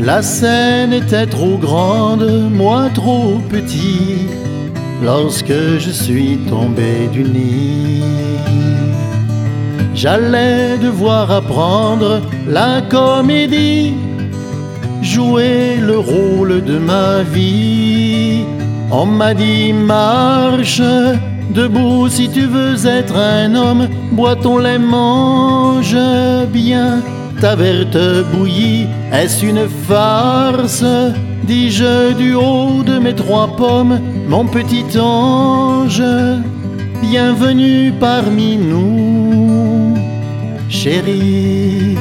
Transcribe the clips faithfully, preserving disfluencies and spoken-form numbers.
La scène était trop grande, moi trop petit, lorsque je suis tombé du nid. J'allais devoir apprendre la comédie, jouer le rôle de ma vie. On m'a dit marche, debout si tu veux être un homme, bois ton lait, mange bien ta verte bouillie. Est-ce une farce, dis-je du haut de mes trois pommes, mon petit ange, bienvenue parmi nous, chérie.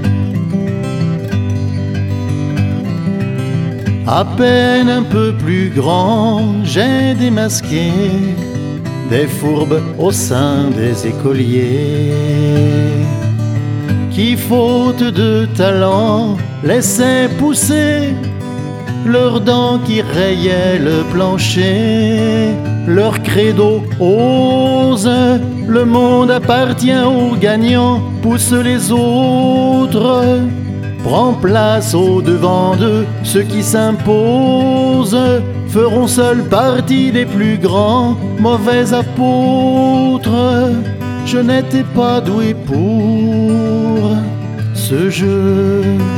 À peine un peu plus grand, j'ai démasqué des fourbes au sein des écoliers qui, faute de talent, laissaient pousser leurs dents qui rayaient le plancher. Leur credo ose, le monde appartient aux gagnants, pousse les autres, prends place au devant d'eux. Ceux qui s'imposent feront seuls partie des plus grands, mauvais apôtres. Je n'étais pas doué pour ce jeu.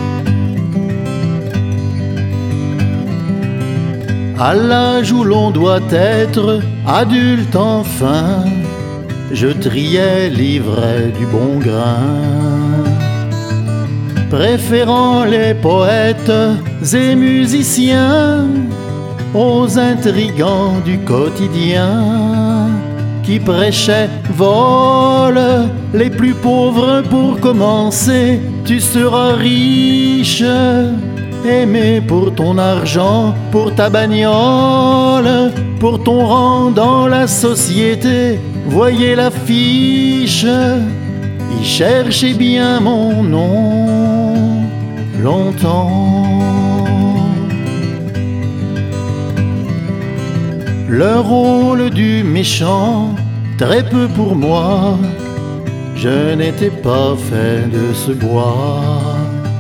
À l'âge où l'on doit être adulte enfin, je triais l'ivraie du bon grain, préférant les poètes et musiciens aux intrigants du quotidien qui prêchaient vol. Les plus pauvres pour commencer, tu seras riche, aimé pour ton argent, pour ta bagnole, pour ton rang dans la société. Voyez l'affiche, y cherchez bien mon nom longtemps. Le rôle du méchant, très peu pour moi, je n'étais pas fait de ce bois.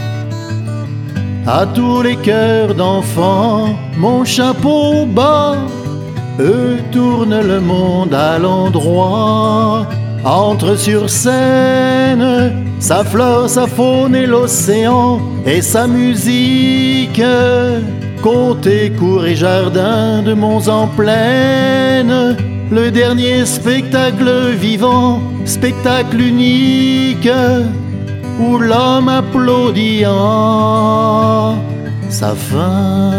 À tous les cœurs d'enfants, mon chapeau bas, eux tournent le monde à l'endroit. Entre sur scène, sa flore, sa faune et l'océan et sa musique. Côté, cours et jardin de monts en plaine, le dernier spectacle vivant, spectacle unique, où l'homme applaudit en sa fin.